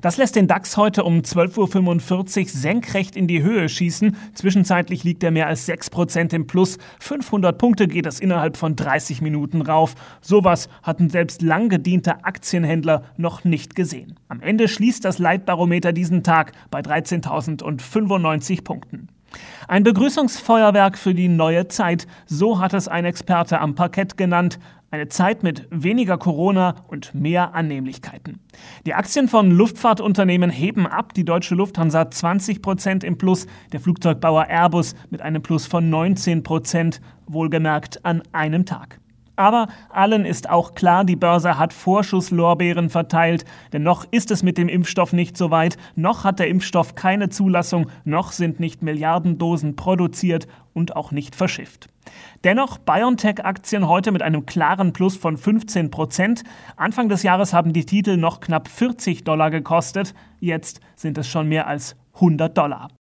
Das lässt den DAX heute um 12:45 Uhr senkrecht in die Höhe schießen. Zwischenzeitlich liegt er mehr als 6% im Plus. 500 Punkte geht es innerhalb von 30 Minuten rauf. Sowas hatten selbst lang gediente Aktienhändler noch nicht gesehen. Am Ende schließt das Leitbarometer diesen Tag bei 13.095 Punkten. Ein Begrüßungsfeuerwerk für die neue Zeit, so hat es ein Experte am Parkett genannt. Eine Zeit mit weniger Corona und mehr Annehmlichkeiten. Die Aktien von Luftfahrtunternehmen heben ab. Die Deutsche Lufthansa 20% im Plus, der Flugzeugbauer Airbus mit einem Plus von 19%, wohlgemerkt an einem Tag. Aber allen ist auch klar, die Börse hat Vorschusslorbeeren verteilt, denn noch ist es mit dem Impfstoff nicht so weit, noch hat der Impfstoff keine Zulassung, noch sind nicht Milliarden Dosen produziert und auch nicht verschifft. Dennoch BioNTech-Aktien heute mit einem klaren Plus von 15%. Anfang des Jahres haben die Titel noch knapp $40 gekostet, jetzt sind es schon mehr als $100.